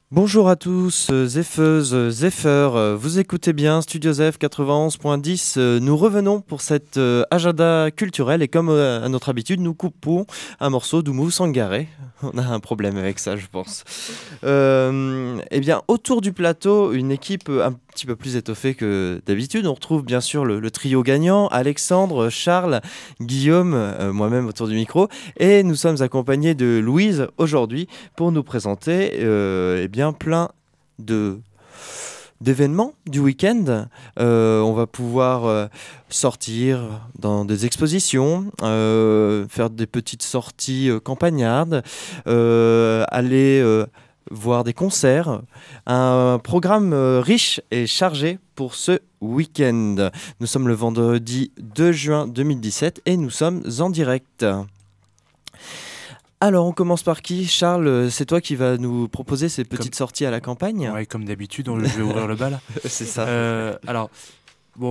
Bonjour à tous, Zeffeuses, Zeffeurs, vous écoutez bien Studio Zef 91.10. Nous revenons pour cet agenda culturel et comme à notre habitude, nous coupons un morceau d'Oumou Sangaré. On a un problème avec ça, je pense. Eh bien, autour du plateau, une équipe un petit peu plus étoffée que d'habitude. On retrouve bien sûr le trio gagnant, Alexandre, Charles, Guillaume, moi-même autour du micro. Et nous sommes accompagnés de Louise aujourd'hui pour nous présenter eh bien, plein de d'événements du week-end. On va pouvoir sortir dans des expositions, faire des petites sorties campagnardes, aller voir des concerts. Un programme riche et chargé pour ce week-end. Nous sommes le vendredi 2 juin 2017 et nous sommes en direct. Alors, on commence par qui? Charles, c'est toi qui vas nous proposer ces petites sorties à la campagne? Ouais, comme d'habitude, je vais ouvrir le bal. C'est ça. Alors, bon,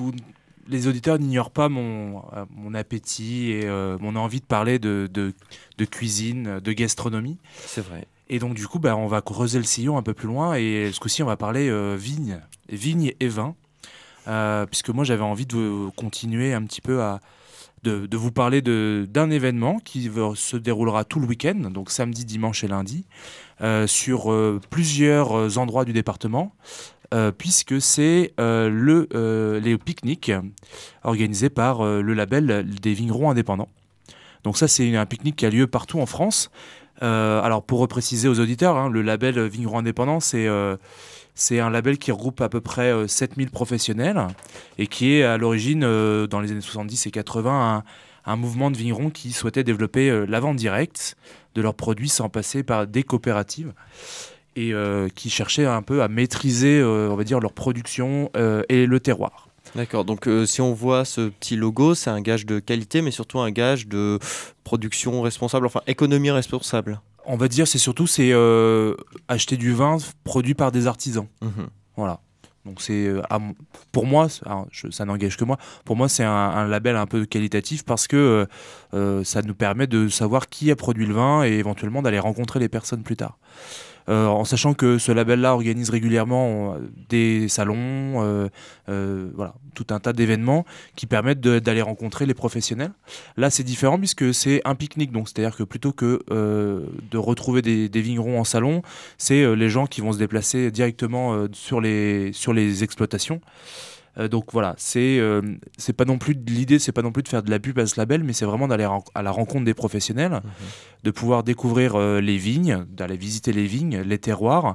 les auditeurs n'ignorent pas mon appétit et mon envie de parler de cuisine, de gastronomie. C'est vrai. Et donc, du coup, on va creuser le sillon un peu plus loin. Et ce coup-ci, on va parler vigne et vin. Puisque moi, j'avais envie de continuer un petit peu de vous parler d'un événement qui se déroulera tout le week-end, donc samedi, dimanche et lundi, sur plusieurs endroits du département, puisque c'est les pique-niques organisés par le label des vignerons indépendants. Donc ça, c'est un pique-nique qui a lieu partout en France. Alors pour repréciser aux auditeurs, hein, le label vignerons indépendants, c'est un label qui regroupe à peu près 7000 professionnels et qui est à l'origine, dans les années 70 et 80, un mouvement de vignerons qui souhaitait développer la vente directe de leurs produits sans passer par des coopératives et qui cherchaient un peu à maîtriser, on va dire, leur production et le terroir. D'accord, donc si on voit ce petit logo, c'est un gage de qualité, mais surtout un gage de production responsable, enfin économie responsable. On va dire, c'est acheter du vin produit par des artisans. Mhm. Voilà. Donc pour moi, ça n'engage que moi. Pour moi, c'est un label un peu qualitatif parce que ça nous permet de savoir qui a produit le vin et éventuellement d'aller rencontrer les personnes plus tard. En sachant que ce label-là organise régulièrement des salons, voilà, tout un tas d'événements qui permettent d'aller rencontrer les professionnels. Là, c'est différent puisque c'est un pique-nique, donc c'est-à-dire que plutôt que de retrouver des vignerons en salon, c'est les gens qui vont se déplacer directement sur les exploitations. Donc voilà, c'est pas non plus l'idée, c'est pas non plus de faire de la pub à ce label, mais c'est vraiment d'aller à la rencontre des professionnels, Mhm. de pouvoir découvrir les vignes, d'aller visiter les vignes, les terroirs,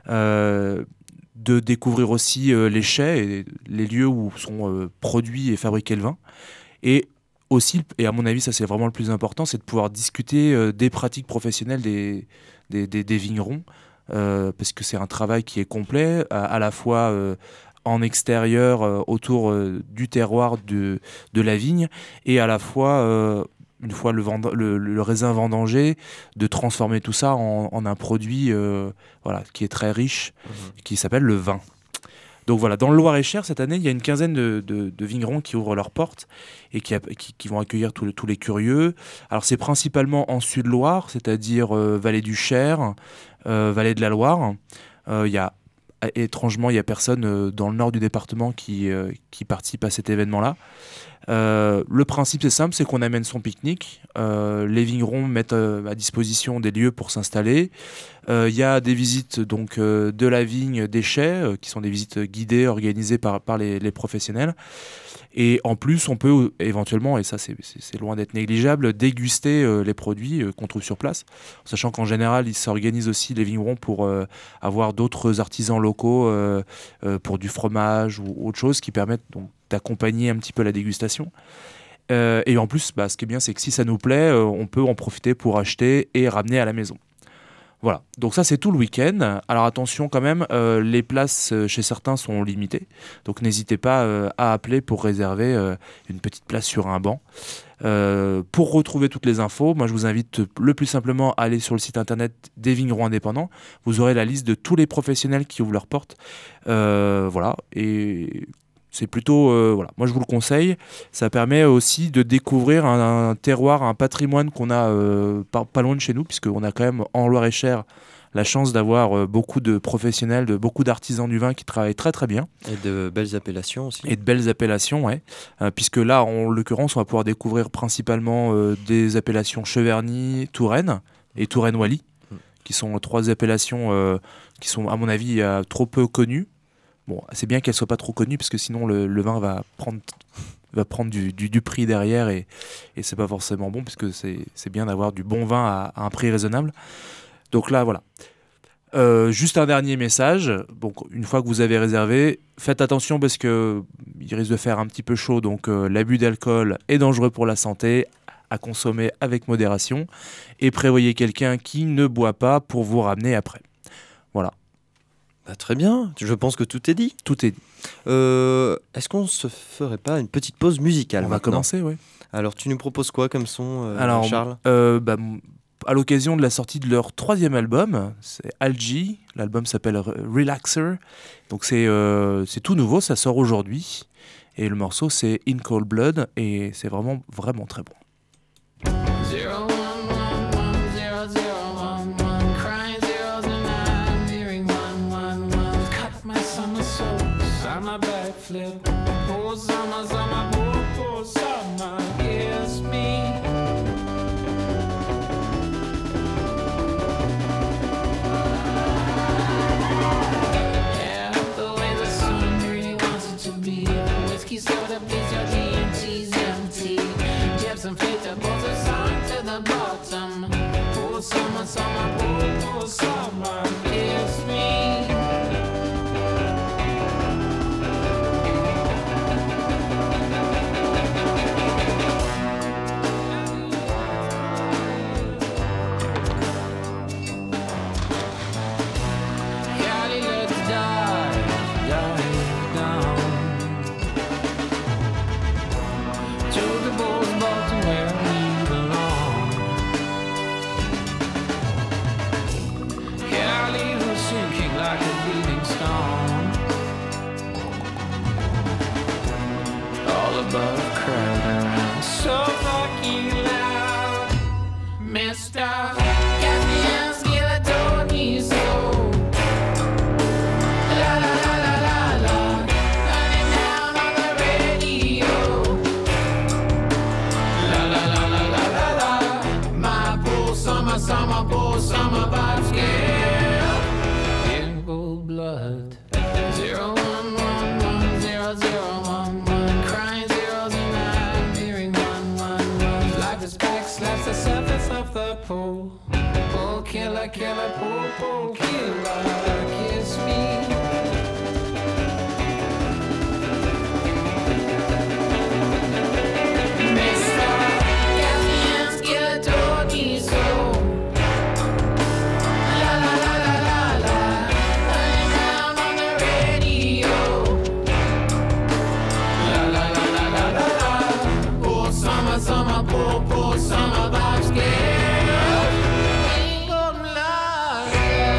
de découvrir aussi les chais et les lieux où sont produits et fabriqués le vin. Et aussi, et à mon avis, ça c'est vraiment le plus important, c'est de pouvoir discuter des pratiques professionnelles des vignerons, parce que c'est un travail qui est complet, à la fois en extérieur, autour du terroir de la vigne, et à la fois, une fois le raisin vendangé, de transformer tout ça en un produit voilà, qui est très riche, Mhm. qui s'appelle le vin. Donc voilà, dans le Loir-et-Cher, cette année, il y a une quinzaine de vignerons qui ouvrent leurs portes et qui vont accueillir tous les curieux. Alors c'est principalement en Sud-Loire, c'est-à-dire vallée du Cher, vallée de la Loire. Il y a Étrangement, il n'y a personne dans le nord du département qui participe à cet événement-là. Le principe, c'est simple, c'est qu'on amène son pique-nique. Les vignerons mettent à disposition des lieux pour s'installer. Il y a des visites donc, de la vigne, des chais, qui sont des visites guidées, organisées par les professionnels. Et en plus, on peut éventuellement, et ça c'est loin d'être négligeable, déguster les produits qu'on trouve sur place. Sachant qu'en général, ils s'organisent aussi les vignerons pour avoir d'autres artisans locaux pour du fromage ou autre chose qui permettent donc d'accompagner un petit peu la dégustation. Et en plus, ce qui est bien, c'est que si ça nous plaît, on peut en profiter pour acheter et ramener à la maison. Voilà, donc ça c'est tout le week-end. Alors attention quand même, les places chez certains sont limitées, donc n'hésitez pas à appeler pour réserver une petite place sur un banc. Pour retrouver toutes les infos, moi je vous invite le plus simplement à aller sur le site internet des vignerons indépendants. Vous aurez la liste de tous les professionnels qui ouvrent leurs portes. Voilà, et c'est plutôt, voilà, moi je vous le conseille. Ça permet aussi de découvrir un terroir, un patrimoine qu'on a pas loin de chez nous, puisqu'on a quand même en Loire-et-Cher la chance d'avoir beaucoup de professionnels, beaucoup d'artisans du vin qui travaillent très très bien. Et de belles appellations aussi. Et de belles appellations, ouais. Puisque là, en l'occurrence, on va pouvoir découvrir principalement des appellations Cheverny, Touraine et Touraine-Wally, qui sont 3 appellations qui sont, à mon avis, trop peu connues. Bon, c'est bien qu'elles ne soient pas trop connues, parce que sinon le vin va prendre du prix derrière, et c'est pas forcément bon, puisque c'est bien d'avoir du bon vin à un prix raisonnable. Donc là, voilà. Juste un dernier message. Donc, une fois que vous avez réservé, faites attention parce que il risque de faire un petit peu chaud. Donc, l'abus d'alcool est dangereux pour la santé, à consommer avec modération. Et prévoyez quelqu'un qui ne boit pas pour vous ramener après. Voilà. Bah, très bien. Je pense que tout est dit. Tout est dit. Est-ce qu'on se ferait pas une petite pause musicale? On va commencer, oui. Alors, tu nous proposes quoi comme son, Alors, Charles? À l'occasion de la sortie de leur 3e album, c'est Algie. L'album s'appelle Relaxer. Donc c'est tout nouveau, ça sort aujourd'hui. Et le morceau c'est In Cold Blood, et c'est vraiment vraiment très bon. 011100111 crying zeros and I'm hearing 111 cut my somersaults on my backflip. Poor summer, summer, poor summer, kiss me. Soda, please, your GMT's empty. Jab some filter, pulls a song to the bottom. Poor summer, summer, poor summer, kiss me. Cali, let's die down. To the bulls, Bolton, where we belong. Cali was sinking like a bleeding stone. All above, crowd around, so fucking loud. Mr. Caspian Skeletoni, so la la la la la la, running down on the radio. La la la la la la la, my poor summer vibe scale. In cold blood, 011100111, crying zeros and I'm hearing 111. Life is back, slaps the surface of the pool. Pool killer, killer, pool killer, kiss me. Summer, poor summer vibes, scale. Single blood.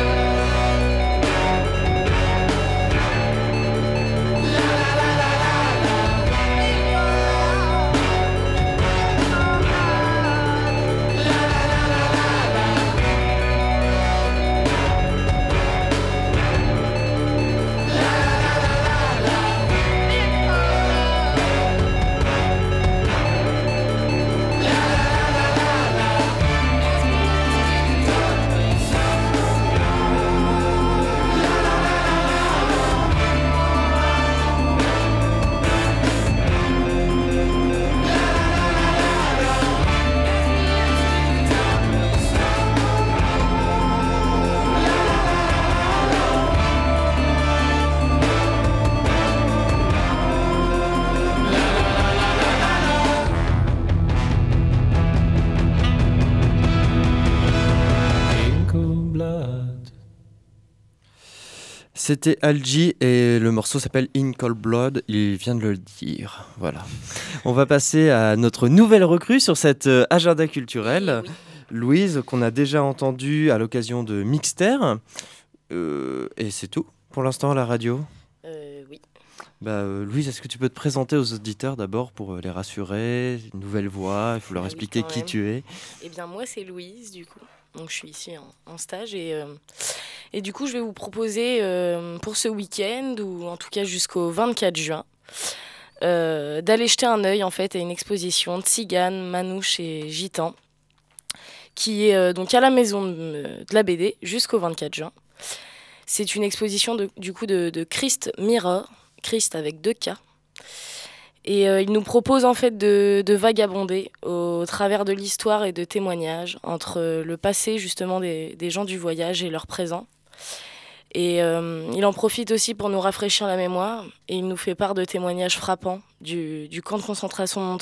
C'était Algie et le morceau s'appelle In Cold Blood, il vient de le dire. Voilà. On va passer à notre nouvelle recrue sur cette agenda culturel. Oui. Louise, qu'on a déjà entendue à l'occasion de Mixter. Et c'est tout pour l'instant à la radio. Oui. Louise, est-ce que tu peux te présenter aux auditeurs d'abord pour les rassurer? Une nouvelle voix, il faut leur expliquer qui tu es. Eh bien, moi, c'est Louise, du coup. Donc je suis ici en stage et du coup je vais vous proposer pour ce week-end ou en tout cas jusqu'au 24 juin d'aller jeter un œil en fait à une exposition de tziganes, manouches et gitans qui est donc à la maison de la BD jusqu'au 24 juin. C'est une exposition de Christ Mirror, Christ avec 2 K. Et il nous propose en fait de vagabonder au travers de l'histoire et de témoignages entre le passé justement des gens du voyage et leur présent. Et il en profite aussi pour nous rafraîchir la mémoire et il nous fait part de témoignages frappants du camp de concentration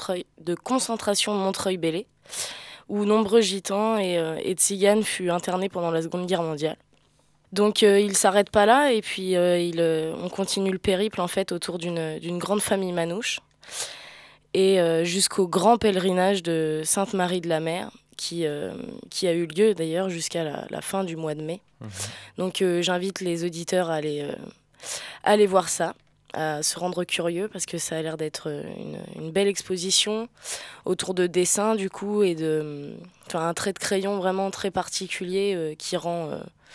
de Montreuil-Bellay où nombreux gitans et tziganes furent internés pendant la Seconde Guerre mondiale. Donc il s'arrête pas là et puis on continue le périple en fait autour d'une grande famille manouche et jusqu'au grand pèlerinage de Sainte-Marie de la Mer qui a eu lieu d'ailleurs jusqu'à la fin du mois de mai. Donc j'invite les auditeurs à aller voir ça, à se rendre curieux parce que ça a l'air d'être une belle exposition autour de dessins du coup et un trait de crayon vraiment très particulier qui rend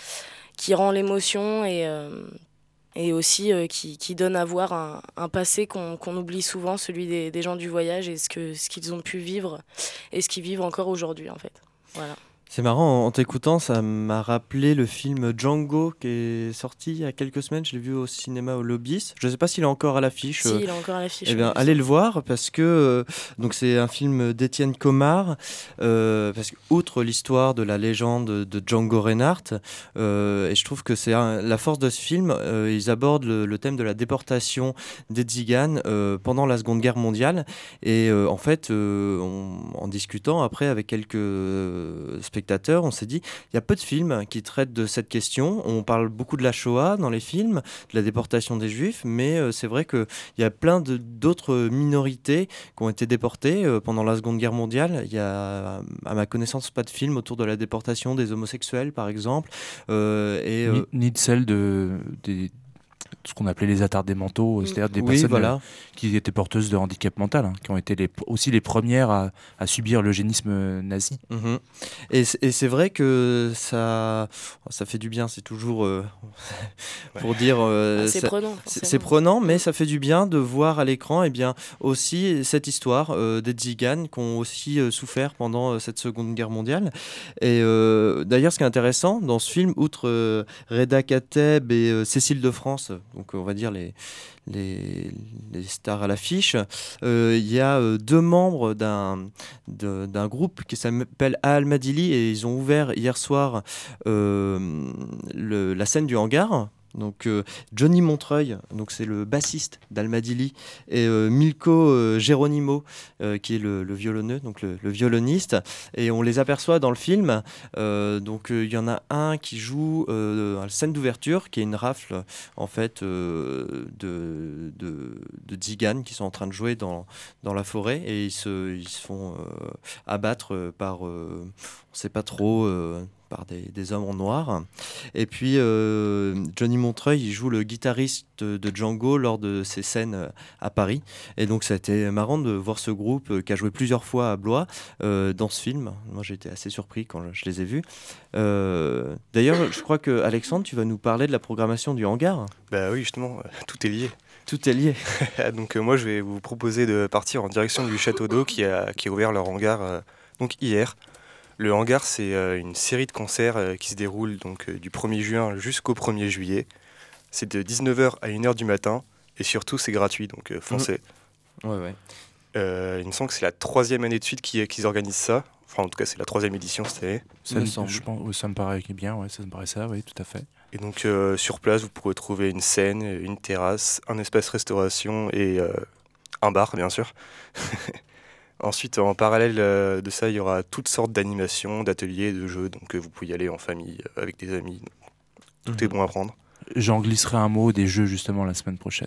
l'émotion et aussi qui donne à voir un passé qu'on oublie souvent, celui des gens du voyage et ce qu'ils ont pu vivre et ce qu'ils vivent encore aujourd'hui en fait. Voilà. C'est marrant, en t'écoutant, ça m'a rappelé le film Django qui est sorti il y a quelques semaines. Je l'ai vu au cinéma au Lobby's. Je ne sais pas s'il est encore à l'affiche. Si, il est encore à l'affiche. Eh bien, allez le voir parce que donc c'est un film d'Étienne Comard. Parce que, outre l'histoire de la légende de Django Reinhardt, et je trouve que c'est la force de ce film. Ils abordent le thème de la déportation des Tziganes pendant la Seconde Guerre mondiale. Et en fait, en discutant après avec quelques spectateurs, on s'est dit, il y a peu de films qui traitent de cette question. On parle beaucoup de la Shoah dans les films, de la déportation des Juifs, mais c'est vrai qu'il y a plein d'autres minorités qui ont été déportées pendant la Seconde Guerre mondiale. Il y a, à ma connaissance, pas de film autour de la déportation des homosexuels, par exemple. Ni de celle ce qu'on appelait les attardés mentaux, c'est-à-dire des personnes qui étaient porteuses de handicap mental, qui ont été aussi les premières à subir l'eugénisme nazi. Mmh. Et c'est vrai que ça fait du bien, c'est toujours pour dire... c'est prenant. C'est prenant, mais ça fait du bien de voir à l'écran aussi cette histoire des Tziganes qui ont aussi souffert pendant cette Seconde Guerre mondiale. Et d'ailleurs, ce qui est intéressant dans ce film, outre Reda Kateb et Cécile de France, donc on va dire les stars à l'affiche, il y a 2 membres d'un groupe qui s'appelle Al-Madili et ils ont ouvert hier soir la scène du hangar. Donc Johnny Montreuil, donc c'est le bassiste d'Al-Madili, et Milko Geronimo, qui est le violonneux, donc le violoniste, et on les aperçoit dans le film. Donc il y en a un qui joue la scène d'ouverture, qui est une rafle en fait de tziganes qui sont en train de jouer dans la forêt, et ils se font abattre par on sait pas trop par des hommes en noir. Et puis Johnny Montreuil, il joue le guitariste de Django lors de ses scènes à Paris. Et donc ça a été marrant de voir ce groupe qui a joué plusieurs fois à Blois dans ce film. Moi j'ai été assez surpris quand je les ai vus. D'ailleurs, je crois que Alexandre, tu vas nous parler de la programmation du hangar. Bah oui, justement, tout est lié. Tout est lié. Donc moi je vais vous proposer de partir en direction du Château d'Eau qui a ouvert leur hangar donc hier. Le hangar, c'est une série de concerts qui se déroule donc, du 1er juin jusqu'au 1er juillet. C'est de 19h à 1h du matin et surtout c'est gratuit, donc foncez. Ouais. Il me semble que c'est la 3e année de suite qu'ils organisent ça. Enfin en tout cas c'est la 3e édition cette année. Ça me paraît bien, ouais, ça me paraît ça, oui, tout à fait. Et donc sur place vous pourrez trouver une scène, une terrasse, un espace restauration et un bar bien sûr. Ensuite, en parallèle de ça, il y aura toutes sortes d'animations, d'ateliers, de jeux, donc vous pouvez y aller en famille, avec des amis. Tout est bon à prendre. J'en glisserai un mot des jeux justement la semaine prochaine.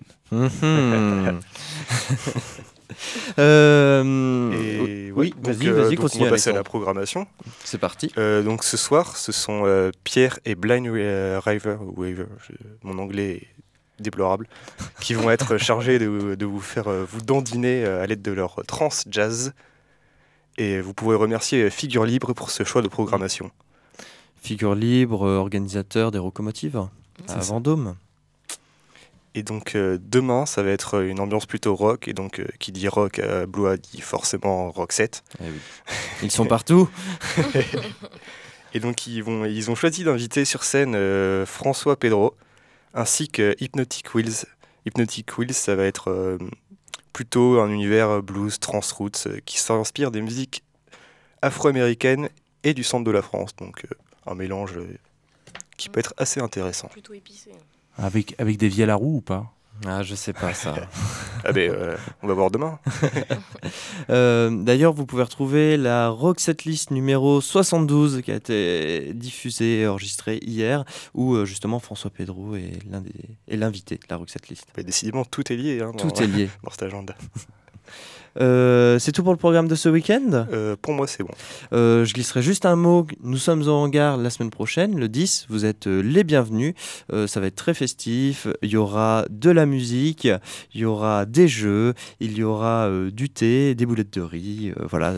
Oui, vas-y, continue. On va passer à la programmation. C'est parti. Donc ce soir, ce sont Pierre et Blind River, mon anglais est déplorable, qui vont être chargés de vous faire vous dandiner à l'aide de leur trance jazz. Et vous pourrez remercier Figure Libre pour ce choix de programmation. figure libre, organisateur des locomotives à Vendôme. Et donc demain, ça va être une ambiance plutôt rock. Et donc qui dit rock à Blois dit forcément Roxette. Eh oui. Ils sont partout. Et donc ils ont choisi d'inviter sur scène François Pedro ainsi que Hypnotic Wheels. Hypnotic Wheels, ça va être plutôt un univers blues, trans-roots qui s'inspire des musiques afro-américaines et du centre de la France. Donc un mélange qui peut être assez intéressant. Plutôt épicé. Avec des vielles à roue ou pas? Ah, je sais pas ça. Ah ben, on va voir demain. D'ailleurs, vous pouvez retrouver la Rock Setlist numéro 72 qui a été diffusée et enregistrée hier, où justement François Pedro est l'invité de la Rock Setlist. Ben, décidément, tout est lié Tout est lié. dans cet agenda. C'est tout pour le programme de ce week-end. Pour moi, c'est bon. Je glisserai juste un mot. Nous sommes au hangar la semaine prochaine, le 10. Vous êtes les bienvenus. Ça va être très festif. Il y aura de la musique, il y aura des jeux, il y aura du thé, des boulettes de riz. Voilà,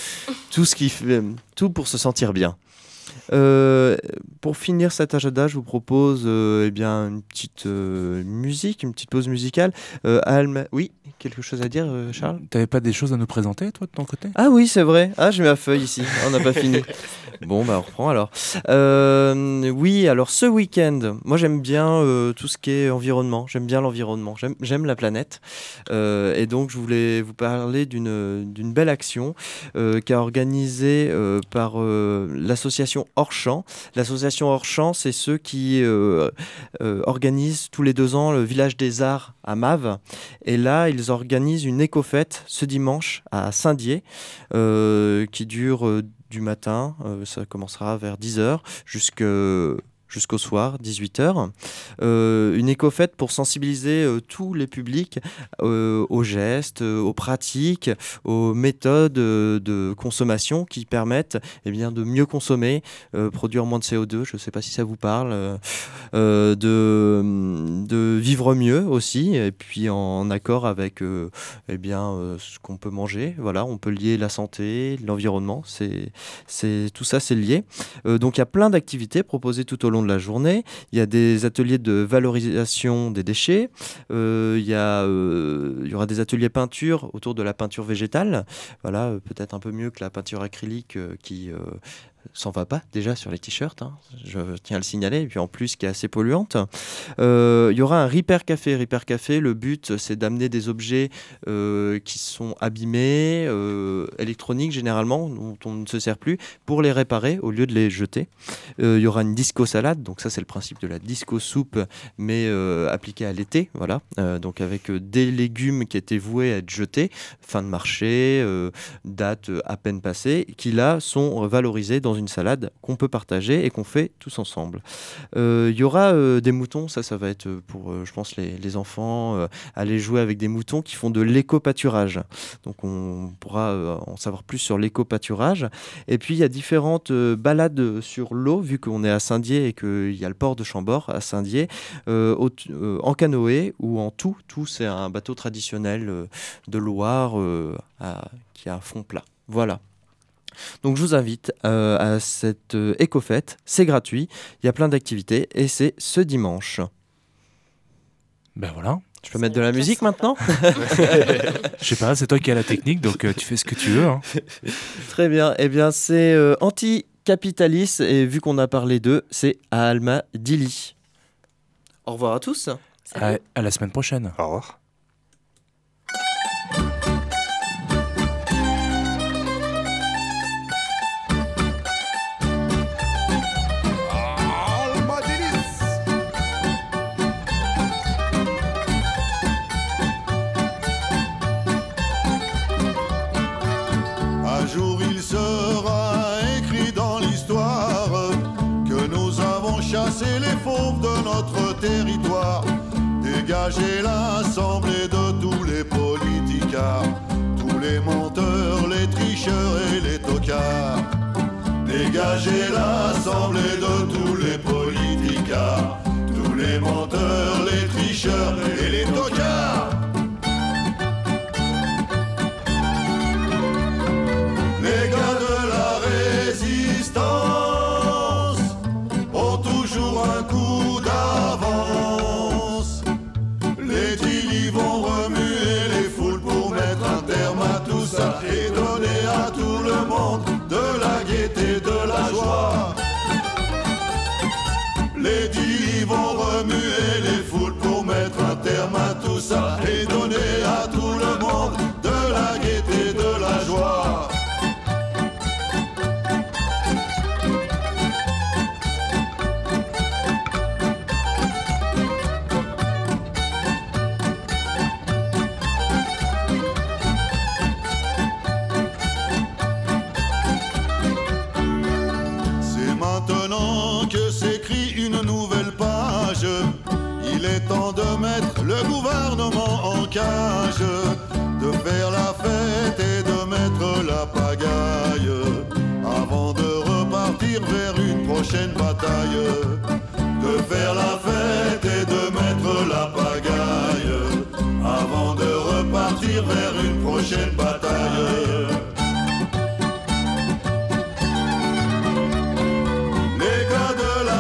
tout pour se sentir bien. Pour finir cet agenda, je vous propose une petite musique, une petite pause musicale. Oui, quelque chose à dire, Charles? T'avais pas des choses à nous présenter, toi, de ton côté? Ah oui, c'est vrai. Ah, j'ai ma feuille ici. On n'a pas fini. Bon, bah on reprend alors. Oui, alors ce week-end, moi j'aime bien tout ce qui est environnement. J'aime bien l'environnement. J'aime la planète. Et donc je voulais vous parler d'une belle action qu'a organisée par l'association Hors-Champ. L'association Hors-Champ, c'est ceux qui organisent tous les 2 ans le village des arts à Mave. Et là, ils organisent une éco-fête ce dimanche à Saint-Dié qui dure du matin, ça commencera vers 10h jusqu'au soir, 18h. Une éco-fête pour sensibiliser tous les publics aux gestes, aux pratiques, aux méthodes de consommation qui permettent de mieux consommer, produire moins de CO2, je ne sais pas si ça vous parle, de vivre mieux aussi, et puis en accord avec ce qu'on peut manger. Voilà, on peut lier la santé, l'environnement, tout ça c'est lié. Donc il y a plein d'activités proposées tout au long de la journée. Il y a des ateliers de valorisation des déchets. Il y aura des ateliers peinture autour de la peinture végétale. Voilà, peut-être un peu mieux que la peinture acrylique qui s'en va pas déjà sur les t-shirts, hein. Je tiens à le signaler, et puis en plus qui est assez polluante. Il y aura un Repair Café. Repair Café, le but c'est d'amener des objets qui sont abîmés, électroniques généralement, dont on ne se sert plus, pour les réparer au lieu de les jeter. Il y aura une disco salade, donc ça c'est le principe de la disco soupe, mais appliquée à l'été, voilà. Donc avec des légumes qui étaient voués à être jetés, fin de marché, date à peine passée, qui là sont valorisés dans une salade qu'on peut partager et qu'on fait tous ensemble. Il y aura des moutons, ça va être pour, je pense, les enfants, aller jouer avec des moutons qui font de l'éco-pâturage. Donc on pourra en savoir plus sur l'éco-pâturage. Et puis il y a différentes balades sur l'eau, vu qu'on est à Saint-Dié et qu'il y a le port de Chambord à Saint-Dié, en canoë ou en tout. Tout, c'est un bateau traditionnel de Loire qui a un fond plat. Voilà. Donc je vous invite à cette éco-fête, c'est gratuit, il y a plein d'activités et c'est ce dimanche. Ben voilà. Je peux mettre de la musique maintenant? Je sais pas, c'est toi qui as la technique, donc tu fais ce que tu veux. Hein. Très bien, eh bien c'est Anti-Capitalis et vu qu'on a parlé d'eux, c'est Alma Dili. Au revoir à tous. À la semaine prochaine. Au revoir. Un jour il sera écrit dans l'histoire que nous avons chassé les fauves de notre territoire, dégagé l'assemblée de tous les politicards, tous les menteurs, les tricheurs et les tocards. Dégagé l'assemblée de tous les politicards, tous les menteurs, les tricheurs et les tocards. Les gars de la résistance, Il est temps de mettre le gouvernement en cage, de faire la fête et de mettre la pagaille, avant de repartir vers une prochaine bataille. De faire la fête et de mettre la pagaille, avant de repartir vers une prochaine bataille. Les gars de la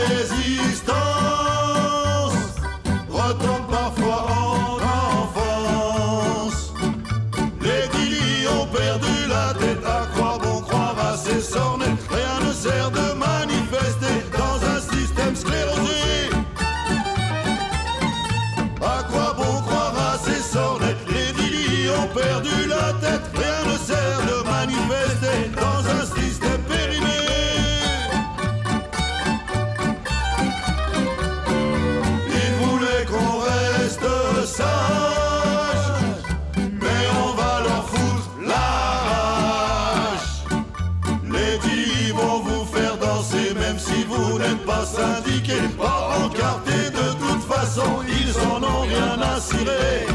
résistance retombent parfois en enfance. Les guilis ont perdu la tête, à quoi bon croire à ces sornettes? Rien ne sert de manifester dans un système sclérosé. À quoi bon croire à ces sornettes? Les guilis ont perdu la tête. Rien ne sert de manifester dans un système périmé. Ils voulaient qu'on reste sage, mais on va leur foutre la rage. Les guilis vont vous faire danser, même si vous n'êtes pas syndiqués, pas encartés. De toute façon, ils en ont rien à cirer.